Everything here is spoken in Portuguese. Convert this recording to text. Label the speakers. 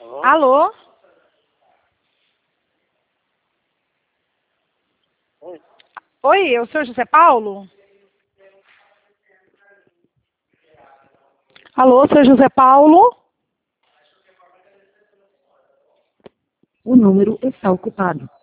Speaker 1: Alô?
Speaker 2: Alô?
Speaker 1: Oi.
Speaker 2: Oi, é o senhor José Paulo? Alô, senhor José Paulo?
Speaker 3: O número está ocupado.